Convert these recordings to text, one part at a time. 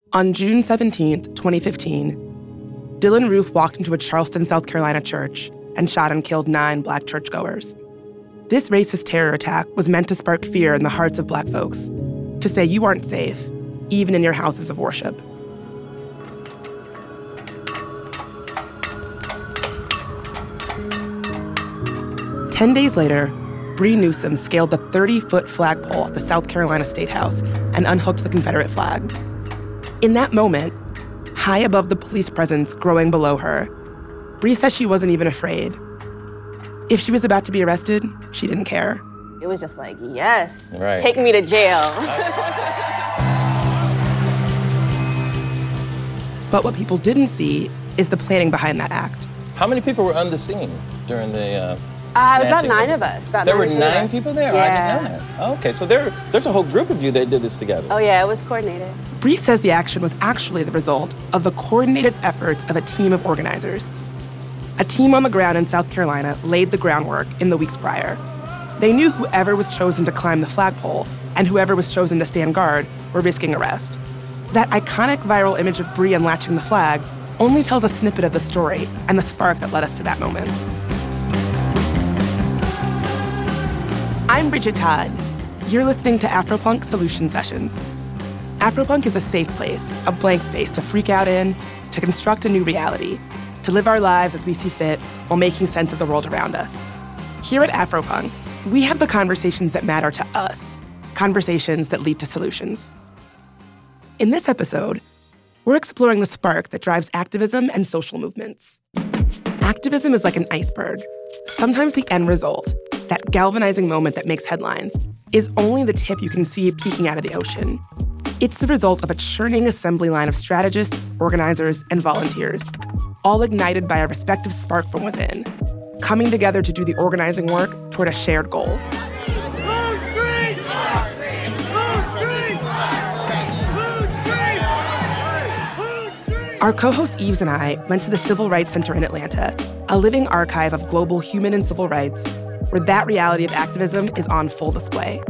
On June 17th, 2015, Dylann Roof walked into a Charleston, South Carolina church and shot and killed 9 Black churchgoers. This racist terror attack was meant to spark fear in the hearts of Black folks, to say you aren't safe, even in your houses of worship. Ten days later, Bree Newsom scaled the 30-foot flagpole at the South Carolina State House and unhooked the Confederate flag. In that moment, high above the police presence growing below her, Bree says she wasn't even afraid. If she was about to be arrested, she didn't care. It was just like, yes, right. Take me to jail. But what people didn't see is the planning behind that act. How many people were on the scene during the it was about 9 of us. There were 9 people there? Yeah. I didn't know that. Oh, okay, so there's a whole group of you that did this together. Oh yeah, it was coordinated. Bree says the action was actually the result of the coordinated efforts of a team of organizers. A team on the ground in South Carolina laid the groundwork in the weeks prior. They knew whoever was chosen to climb the flagpole and whoever was chosen to stand guard were risking arrest. That iconic viral image of Bree unlatching the flag only tells a snippet of the story and the spark that led us to that moment. I'm Bridget Todd. You're listening to Afropunk Solution Sessions. Afropunk is a safe place, a blank space to freak out in, to construct a new reality, to live our lives as we see fit while making sense of the world around us. Here at Afropunk, we have the conversations that matter to us, conversations that lead to solutions. In this episode, we're exploring the spark that drives activism and social movements. Activism is like an iceberg. Sometimes the end result, that galvanizing moment that makes headlines, is only the tip you can see peeking out of the ocean. It's the result of a churning assembly line of strategists, organizers, and volunteers, all ignited by a respective spark from within, coming together to do the organizing work toward a shared goal. Our co-host Eves and I went to the Civil Rights Center in Atlanta, a living archive of global human and civil rights, where that reality of activism is on full display.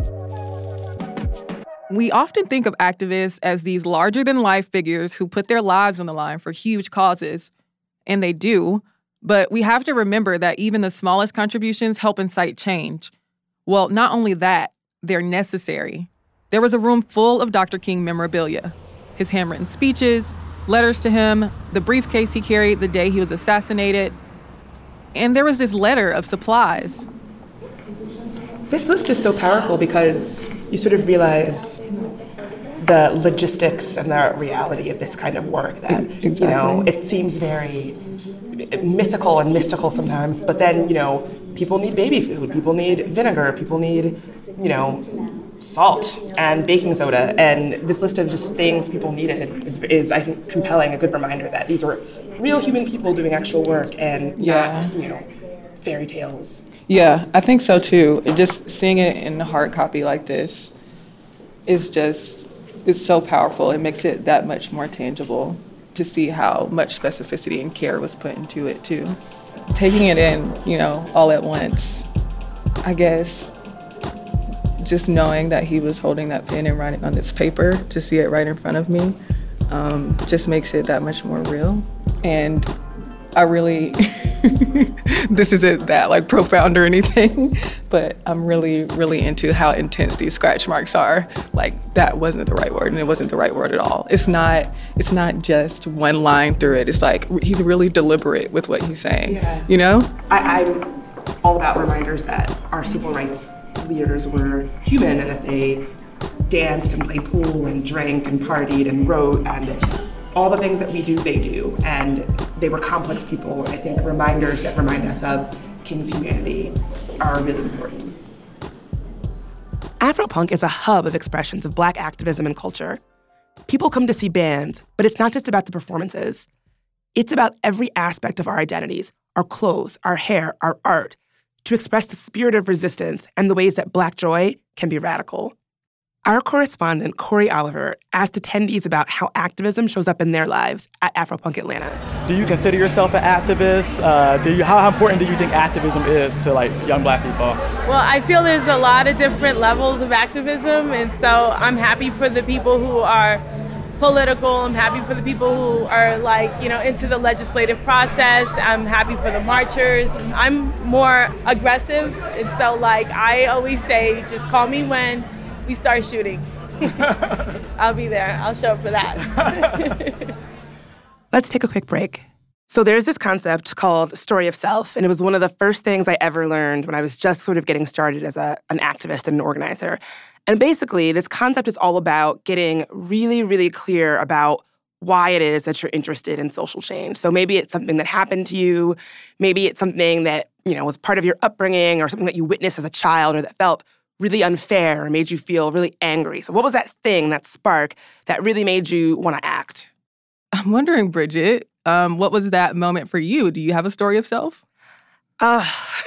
We often think of activists as these larger-than-life figures who put their lives on the line for huge causes, and they do, but we have to remember that even the smallest contributions help incite change. Well, not only that, they're necessary. There was a room full of Dr. King memorabilia, his handwritten speeches, letters to him, the briefcase he carried the day he was assassinated, and there was this letter of supplies. This list is so powerful because you sort of realize the logistics and the reality of this kind of work that, Exactly. It seems very mythical and mystical sometimes, but then, people need baby food, people need vinegar, people need, salt and baking soda, and this list of just things people needed is I think, compelling, a good reminder that these were real human people doing actual work and not, fairy tales. Yeah, I think so too. Just seeing it in a hard copy like this it's so powerful. It makes it that much more tangible to see how much specificity and care was put into it too. Taking it in, all at once, I guess, just knowing that he was holding that pen and writing on this paper, to see it right in front of me, just makes it that much more real. And I really, this isn't that profound or anything, but I'm really, really into how intense these scratch marks are. That wasn't the right word, and it wasn't the right word at all. It's not just one line through it. It's he's really deliberate with what he's saying, I'm all about reminders that our civil rights leaders were human and that they danced and played pool and drank and partied and wrote and all the things that we do, they do. And they were complex people. I think reminders that remind us of King's humanity are really important. Afropunk is a hub of expressions of Black activism and culture. People come to see bands, but it's not just about the performances. It's about every aspect of our identities, our clothes, our hair, our art, to express the spirit of resistance and the ways that Black joy can be radical. Our correspondent, Corey Oliver, asked attendees about how activism shows up in their lives at Afropunk Atlanta. Do you consider yourself an activist? How important do you think activism is to young Black people? Well, I feel there's a lot of different levels of activism, and so I'm happy for the people who are political. I'm happy for the people who are into the legislative process. I'm happy for the marchers. I'm more aggressive. And so I always say, just call me when we start shooting. I'll be there. I'll show up for that. Let's take a quick break. So there's this concept called story of self, and it was one of the first things I ever learned when I was just sort of getting started as an activist and an organizer. And basically, this concept is all about getting really, really clear about why it is that you're interested in social change. So maybe it's something that happened to you. Maybe it's something that, was part of your upbringing or something that you witnessed as a child or that felt really unfair or made you feel really angry. So what was that thing, that spark, that really made you want to act? I'm wondering, Bridget, what was that moment for you? Do you have a story of self? You're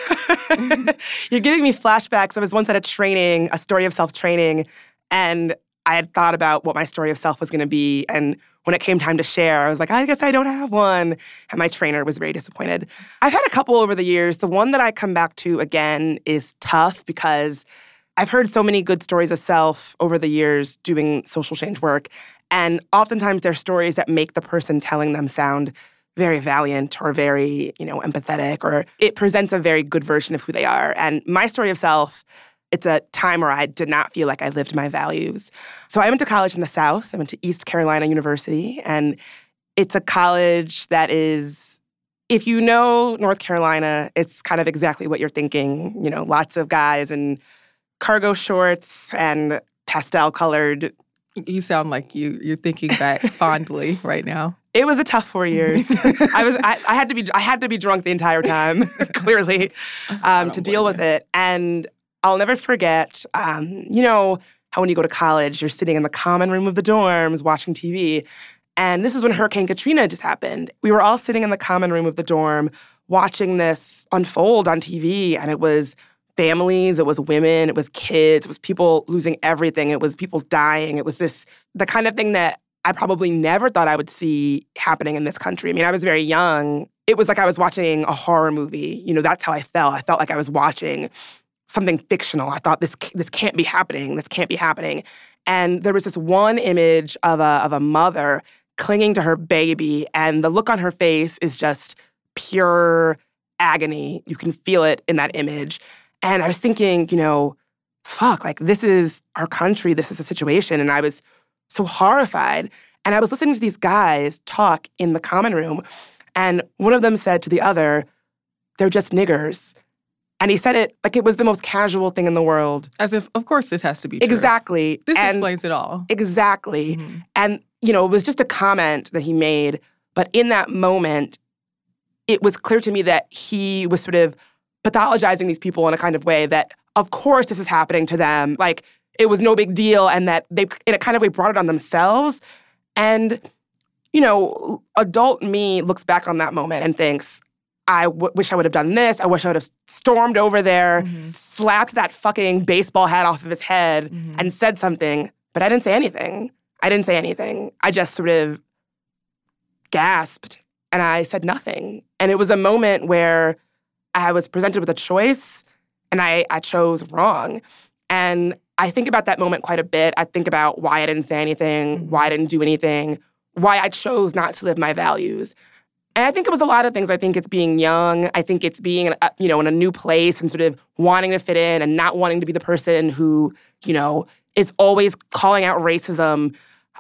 giving me flashbacks. I was once at a story of self training, and I had thought about what my story of self was going to be. And when it came time to share, I was like, I guess I don't have one. And my trainer was very disappointed. I've had a couple over the years. The one that I come back to again is tough because I've heard so many good stories of self over the years doing social change work. And oftentimes they're stories that make the person telling them sound very valiant or very, empathetic, or it presents a very good version of who they are. And my story of self, it's a time where I did not feel like I lived my values. So I went to college in the South. I went to East Carolina University. And it's a college that is, if you know North Carolina, it's kind of exactly what you're thinking. Lots of guys in cargo shorts and pastel-colored. You sound like you're thinking back fondly right now. It was a tough 4 years. I had to be drunk the entire time, clearly, to deal with it. And I'll never forget, how when you go to college, you're sitting in the common room of the dorms watching TV. And this is when Hurricane Katrina just happened. We were all sitting in the common room of the dorm watching this unfold on TV, and it was families, it was women, it was kids, it was people losing everything, it was people dying. It was the kind of thing that I probably never thought I would see happening in this country. I mean, I was very young. It was like I was watching a horror movie. That's how I felt. I felt like I was watching something fictional. I thought this can't be happening. This can't be happening. And there was this one image of a mother clinging to her baby, and the look on her face is just pure agony. You can feel it in that image. And I was thinking, fuck, this is our country, this is the situation. And I was so horrified. And I was listening to these guys talk in the common room, and one of them said to the other, they're just niggers. And he said it like it was the most casual thing in the world. As if, of course, this has to be true. Exactly. This explains it all. Exactly. Mm-hmm. And, it was just a comment that he made. But in that moment, it was clear to me that he was sort of pathologizing these people in a kind of way that, of course, this is happening to them. Like, it was no big deal, and that they, in a kind of way, brought it on themselves. And, adult me looks back on that moment and thinks, I wish I would have done this. I wish I would have stormed over there, slapped that fucking baseball hat off of his head, and said something. But I didn't say anything. I just sort of gasped, and I said nothing. And it was a moment where I was presented with a choice, and I chose wrong. And I think about that moment quite a bit. I think about why I didn't say anything, why I didn't do anything, why I chose not to live my values. And I think it was a lot of things. I think it's being young. I think it's being, in a new place and sort of wanting to fit in and not wanting to be the person who, is always calling out racism.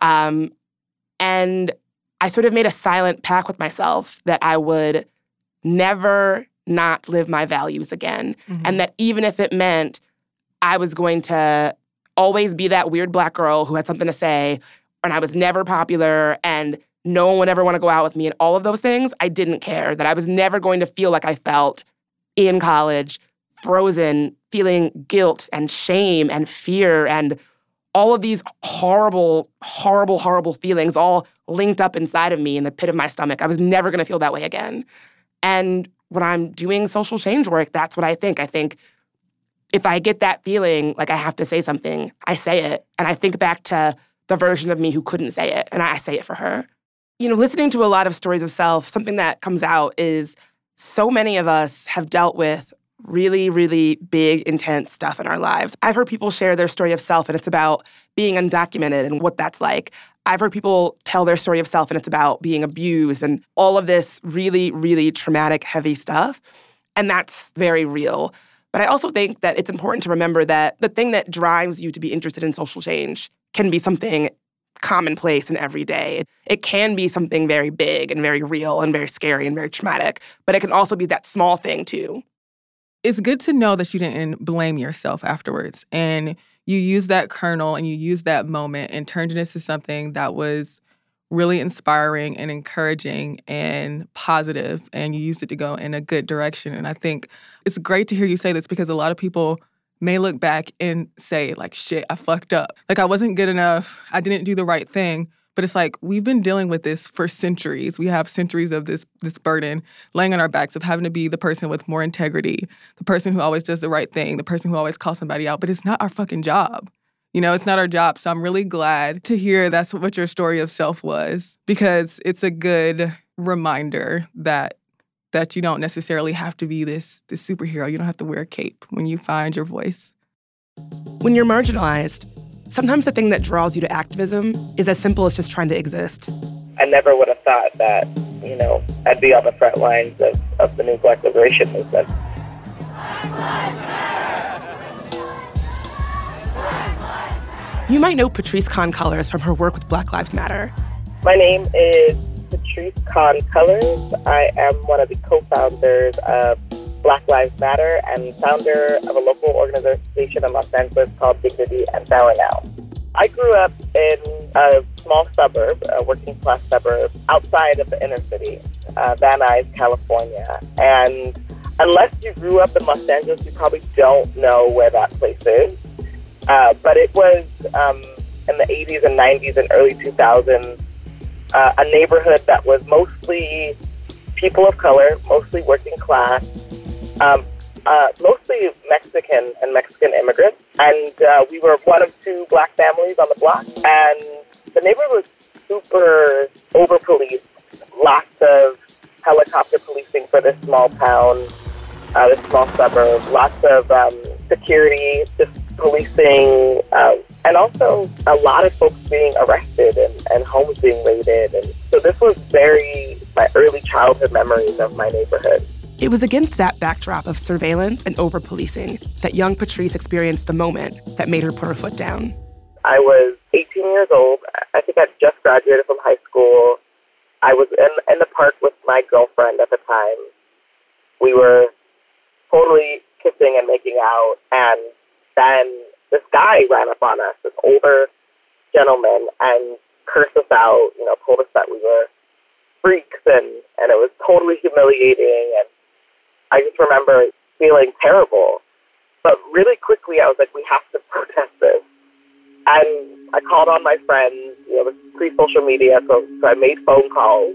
And I sort of made a silent pact with myself that I would never not live my values again. And that even if it meant I was going to always be that weird Black girl who had something to say, and I was never popular, and no one would ever want to go out with me, and all of those things, I didn't care. That I was never going to feel like I felt in college, frozen, feeling guilt and shame and fear and all of these horrible, horrible, horrible feelings all linked up inside of me in the pit of my stomach. I was never going to feel that way again. And when I'm doing social change work, that's what I think. I think if I get that feeling like I have to say something, I say it. And I think back to the version of me who couldn't say it, and I say it for her. Listening to a lot of stories of self, something that comes out is so many of us have dealt with really, really big, intense stuff in our lives. I've heard people share their story of self, and it's about being undocumented and what that's like. I've heard people tell their story of self, and it's about being abused and all of this really, really traumatic, heavy stuff. And that's very real. But I also think that it's important to remember that the thing that drives you to be interested in social change can be something commonplace and everyday. It can be something very big and very real and very scary and very traumatic, but it can also be that small thing too. It's good to know that you didn't blame yourself afterwards, and you used that kernel and you used that moment and turned it into something that was really inspiring and encouraging and positive, and you used it to go in a good direction. And I think it's great to hear you say this, because a lot of people may look back and say, like, shit, I fucked up. Like, I wasn't good enough. I didn't do the right thing. But it's like, we've been dealing with this for centuries. We have centuries of this burden laying on our backs of having to be the person with more integrity, the person who always does the right thing, the person who always calls somebody out. But it's not our fucking job. You know, it's not our job. So I'm really glad to hear that's what your story of self was, because it's a good reminder that you don't necessarily have to be this superhero. You don't have to wear a cape when you find your voice. When you're marginalized, sometimes the thing that draws you to activism is as simple as just trying to exist. I never would have thought that, I'd be on the front lines of the new Black liberation movement. You might know Patrisse Khan-Cullors from her work with Black Lives Matter. My name is Patrisse Khan-Cullors. I am one of the co-founders of Black Lives Matter and founder of a local organization in Los Angeles called Dignity and Bowing Out. I grew up in a small suburb, a working-class suburb, outside of the inner city, Van Nuys, California. And unless you grew up in Los Angeles, you probably don't know where that place is. But it was, in the 80s and 90s and early 2000s, a neighborhood that was mostly people of color, mostly working class, mostly Mexican and Mexican immigrants. And we were one of two Black families on the block. And the neighborhood was super over-policed, lots of helicopter policing for this small town, this small suburb, lots of security, just policing, and also a lot of folks being arrested and homes being raided. And so this was my early childhood memories of my neighborhood. It was against that backdrop of surveillance and over-policing that young Patrisse experienced the moment that made her put her foot down. I was 18 years old. I think I'd just graduated from high school. I was in the park with my girlfriend at the time. We were totally kissing and making out, and then this guy ran up on us, this older gentleman, and cursed us out, told us that we were freaks, and it was totally humiliating, and I just remember feeling terrible. But really quickly, I was like, we have to protest this. And I called on my friends, it was pre-social media, so I made phone calls,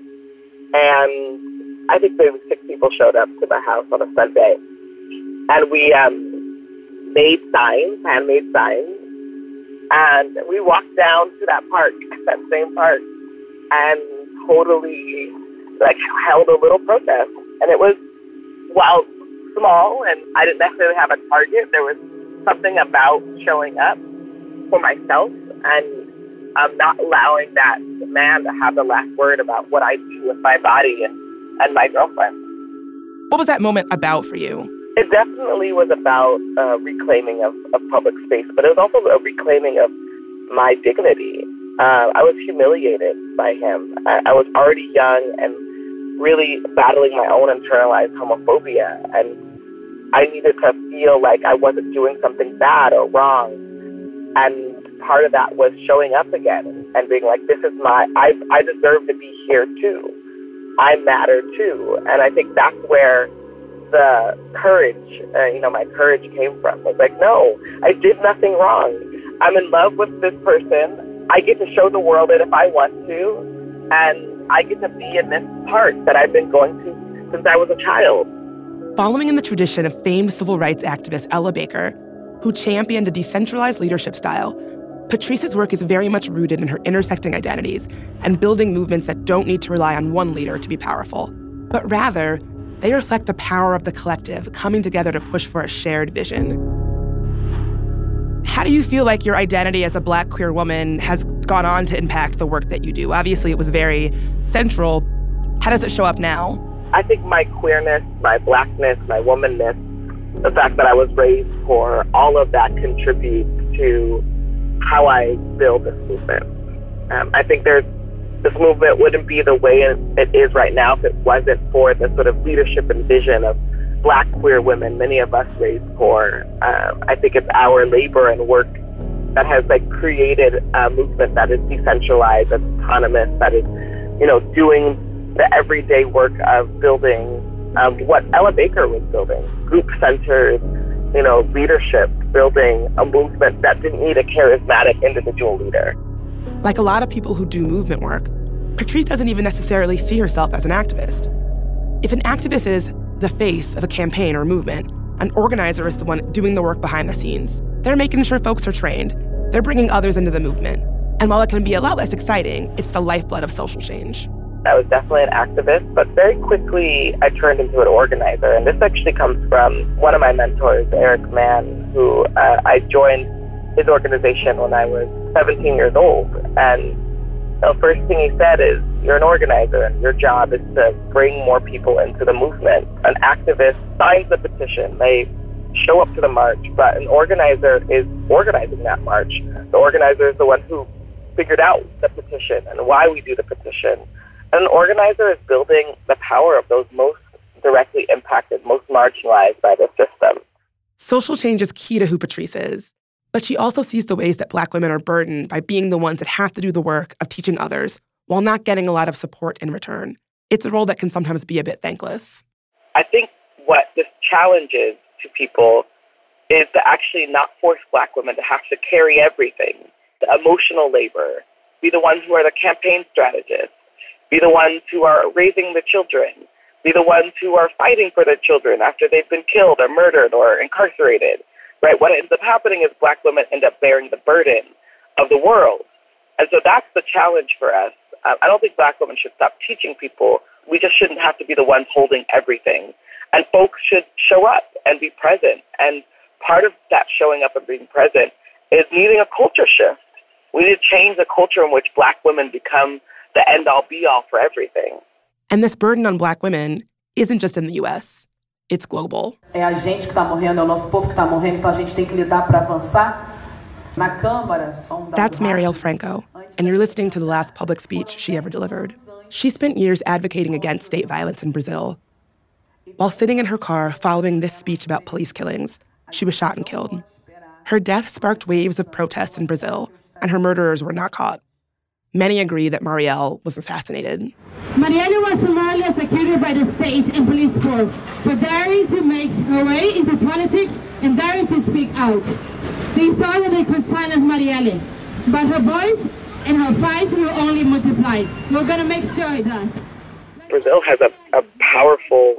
and I think maybe 6 people showed up to my house on a Sunday. And we made signs, handmade signs, and we walked down to that park, that same park, and totally held a little protest. And it was, while small, and I didn't necessarily have a target, there was something about showing up for myself and not allowing that man to have the last word about what I do with my body and my girlfriend. What was that moment about for you? It definitely was about reclaiming of public space, but it was also a reclaiming of my dignity. I was humiliated by him. I was already young and really battling my own internalized homophobia, and I needed to feel like I wasn't doing something bad or wrong. And part of that was showing up again and being like, this is I deserve to be here too. I matter too. And I think that's where the courage, my courage came from. I was like, no, I did nothing wrong. I'm in love with this person. I get to show the world it if I want to. And I get to be in this park that I've been going to since I was a child. Following in the tradition of famed civil rights activist Ella Baker, who championed a decentralized leadership style, Patrisse's work is very much rooted in her intersecting identities and building movements that don't need to rely on one leader to be powerful, but rather They reflect the power of the collective coming together to push for a shared vision. How do you feel like your identity as a Black queer woman has gone on to impact the work that you do? Obviously, it was very central. How does it show up now? I think my queerness, my Blackness, my womanness, the fact that I was raised poor, all of that contributes to how I build this movement. I think this movement wouldn't be the way it is right now if it wasn't for the sort of leadership and vision of Black queer women, many of us raised poor. I think it's our labor and work that has created a movement that is decentralized, that's autonomous, that is, doing the everyday work of building what Ella Baker was building, group centers, leadership, building a movement that didn't need a charismatic individual leader. Like a lot of people who do movement work, Patrisse doesn't even necessarily see herself as an activist. If an activist is the face of a campaign or movement, an organizer is the one doing the work behind the scenes. They're making sure folks are trained. They're bringing others into the movement. And while it can be a lot less exciting, it's the lifeblood of social change. I was definitely an activist, but very quickly I turned into an organizer. And this actually comes from one of my mentors, Eric Mann, who I joined his organization when I was 17 years old. And the first thing he said is, you're an organizer and your job is to bring more people into the movement. An activist signs the petition, they show up to the march, but an organizer is organizing that march. The organizer is the one who figured out the petition and why we do the petition. And an organizer is building the power of those most directly impacted, most marginalized by the system. Social change is key to who Patrisse is. But she also sees the ways that Black women are burdened by being the ones that have to do the work of teaching others while not getting a lot of support in return. It's a role that can sometimes be a bit thankless. I think what this challenges to people is to actually not force Black women to have to carry everything, the emotional labor, be the ones who are the campaign strategists, be the ones who are raising the children, be the ones who are fighting for their children after they've been killed or murdered or incarcerated. Right? What ends up happening is Black women end up bearing the burden of the world. And so that's the challenge for us. I don't think Black women should stop teaching people. We just shouldn't have to be the ones holding everything. And folks should show up and be present. And part of that showing up and being present is needing a culture shift. We need to change the culture in which Black women become the end-all, be-all for everything. And this burden on Black women isn't just in the U.S. It's global. É a gente que está morrendo, é o nosso povo que está morrendo, então a gente tem que lidar para avançar. Na Câmara, That's Marielle Franco, and you're listening to the last public speech she ever delivered. She spent years advocating against state violence in Brazil. While sitting in her car following this speech about police killings, she was shot and killed. Her death sparked waves of protests in Brazil, and her murderers were not caught. Many agree that Marielle was assassinated. Marielle was summarily executed by the state and police force for daring to make her way into politics and daring to speak out. They thought that they could silence Marielle, but her voice and her fight will only multiply. We're going to make sure it does. Brazil has a powerful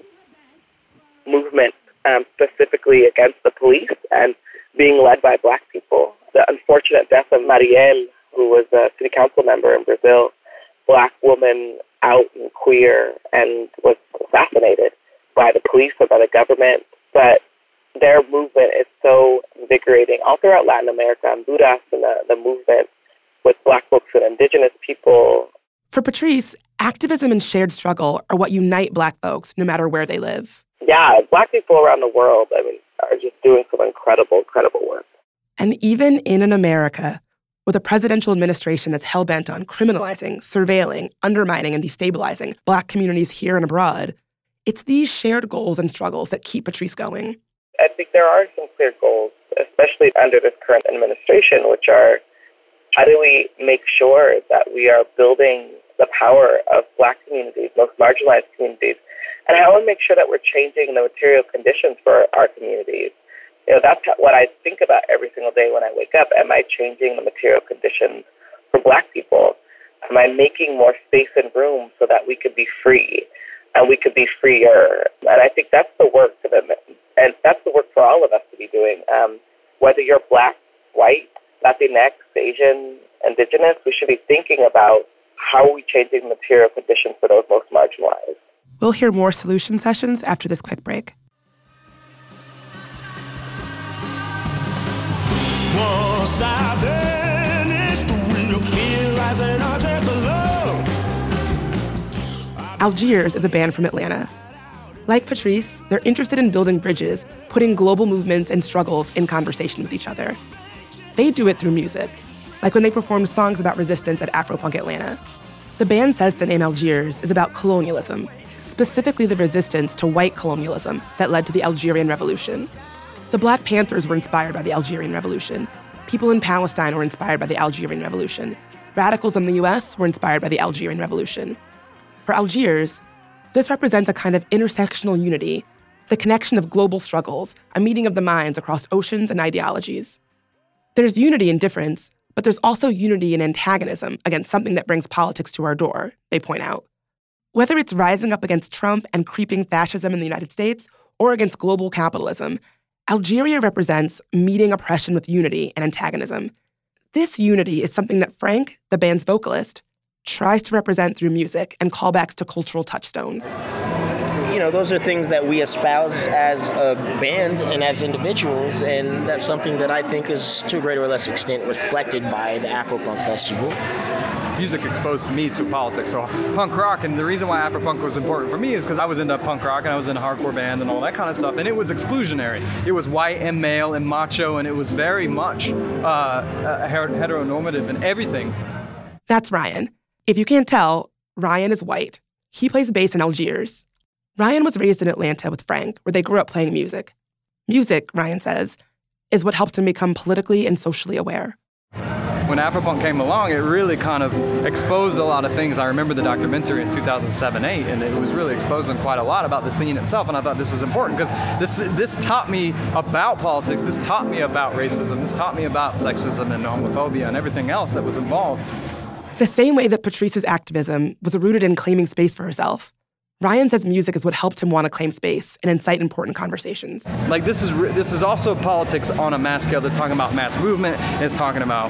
movement specifically against the police and being led by Black people. The unfortunate death of Marielle, who was a city council member in Brazil, Black woman, out and queer, and was assassinated by the police or by the government. But their movement is so invigorating all throughout Latin America. Honduras and the movement with Black folks and indigenous people. For Patrisse, activism and shared struggle are what unite Black folks no matter where they live. Yeah, Black people around the world, are just doing some incredible, incredible work. And even in an America with a presidential administration that's hell-bent on criminalizing, surveilling, undermining, and destabilizing Black communities here and abroad, it's these shared goals and struggles that keep Patrisse going. I think there are some clear goals, especially under this current administration, which are how do we make sure that we are building the power of Black communities, most marginalized communities, and how do we make sure that we're changing the material conditions for our communities. That's what I think about every single day when I wake up. Am I changing the material conditions for Black people? Am I making more space and room so that we could be free and we could be freer? And I think that's the work for them, and that's the work for all of us to be doing. Whether you're Black, white, Latinx, Asian, Indigenous, we should be thinking about how are we changing the material conditions for those most marginalized. We'll hear more solution sessions after this quick break. Algiers is a band from Atlanta. Like Patrice, they're interested in building bridges, putting global movements and struggles in conversation with each other. They do it through music, like when they performed songs about resistance at Afropunk Atlanta. The band says the name Algiers is about colonialism, specifically the resistance to white colonialism that led to the Algerian Revolution. The Black Panthers were inspired by the Algerian Revolution. People in Palestine were inspired by the Algerian Revolution. Radicals in the US were inspired by the Algerian Revolution. For Algiers, this represents a kind of intersectional unity, the connection of global struggles, a meeting of the minds across oceans and ideologies. There's unity in difference, but there's also unity in antagonism against something that brings politics to our door, they point out. Whether it's rising up against Trump and creeping fascism in the United States or against global capitalism, Algeria represents meeting oppression with unity and antagonism. This unity is something that Frank, the band's vocalist, tries to represent through music and callbacks to cultural touchstones. You know, those are things that we espouse as a band and as individuals, and that's something that I think is, to a greater or less extent, reflected by the Afropunk Festival. Music exposed me to politics, so punk rock, and the reason why Afropunk was important for me is because I was into punk rock and I was in a hardcore band and all that kind of stuff, and it was exclusionary. It was white and male and macho, and it was very much heteronormative and everything. That's Ryan. If you can't tell, Ryan is white. He plays bass in Algiers. Ryan was raised in Atlanta with Frank, where they grew up playing music. Music, Ryan says, is what helped him become politically and socially aware. When Afropunk came along, it really kind of exposed a lot of things. I remember the documentary in 2007-8, and it was really exposing quite a lot about the scene itself, and I thought this is important because this taught me about politics, this taught me about racism, this taught me about sexism and homophobia and everything else that was involved. The same way that Patrice's activism was rooted in claiming space for herself, Ryan says music is what helped him want to claim space and incite important conversations. Like this is also politics on a mass scale. That's talking about mass movement. It's talking about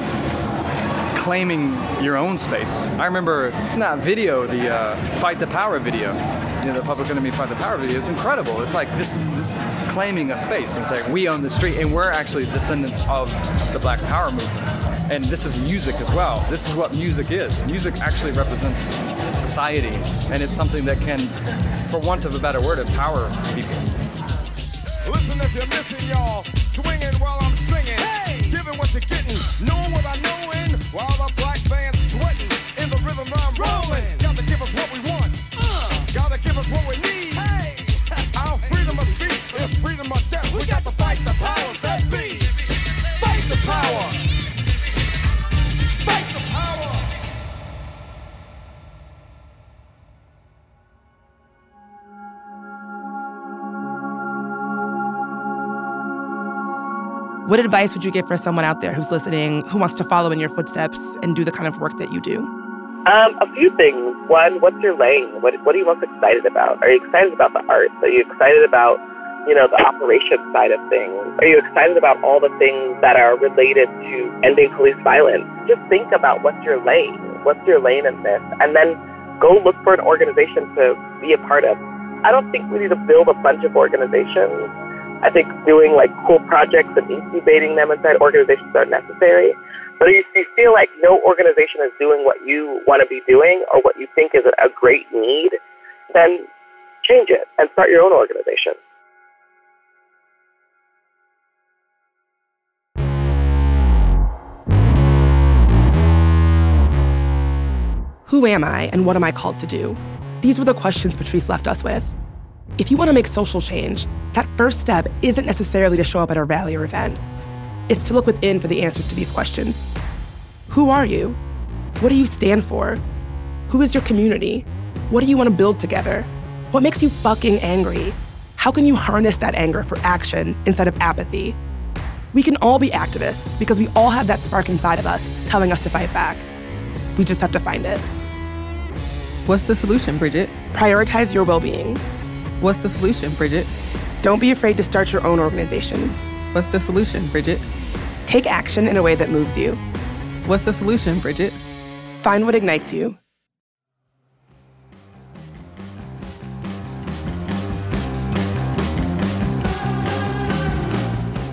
claiming your own space. I remember in that video, the Fight the Power video, the Public Enemy Fight the Power video is incredible. It's like this is claiming a space. It's like we own the street, and we're actually descendants of the Black Power movement. And this is music as well. This is what music is. Music actually represents society, and it's something that can, for want of a better word, empower people. Listen if you're missing, y'all. Swinging while I'm singing. Hey! Giving what you're getting. Knowing what I knowin'. While the black band's sweating. In the rhythm I'm rolling. Gotta give us what we want. Gotta give us what we need. Hey! Our freedom of speech is freedom of death. We got to fight the powers that be. Fight the power. Fight the power. What advice would you give for someone out there who's listening, who wants to follow in your footsteps and do the kind of work that you do? A few things. One, what's your lane? What are you most excited about? Are you excited about the arts? Are you excited about, the operation side of things? Are you excited about all the things that are related to ending police violence? Just think about what's your lane. What's your lane in this? And then go look for an organization to be a part of. I don't think we need to build a bunch of organizations. I think doing cool projects and incubating them inside organizations are necessary. But if you feel like no organization is doing what you want to be doing or what you think is a great need, then change it and start your own organization. Who am I and what am I called to do? These were the questions Patrice left us with. If you want to make social change, that first step isn't necessarily to show up at a rally or event. It's to look within for the answers to these questions. Who are you? What do you stand for? Who is your community? What do you want to build together? What makes you fucking angry? How can you harness that anger for action instead of apathy? We can all be activists because we all have that spark inside of us telling us to fight back. We just have to find it. What's the solution, Bridget? Prioritize your well-being. What's the solution, Bridget? Don't be afraid to start your own organization. What's the solution, Bridget? Take action in a way that moves you. What's the solution, Bridget? Find what ignites you.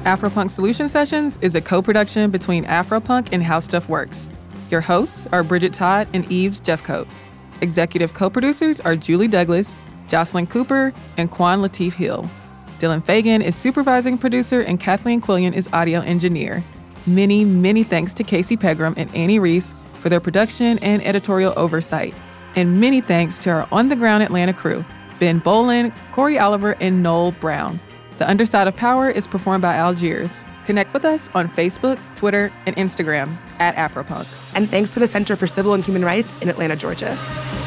Afropunk Solution Sessions is a co-production between Afropunk and How Stuff Works. Your hosts are Bridget Todd and Eves Jeffcoat. Executive co-producers are Julie Douglas, Jocelyn Cooper, and Quan Latif Hill. Dylan Fagan is supervising producer and Kathleen Quillian is audio engineer. Many, many thanks to Casey Pegram and Annie Reese for their production and editorial oversight. And many thanks to our on-the-ground Atlanta crew, Ben Bolin, Corey Oliver, and Noel Brown. The Underside of Power is performed by Algiers. Connect with us on Facebook, Twitter, and Instagram @Afropunk. And thanks to the Center for Civil and Human Rights in Atlanta, Georgia.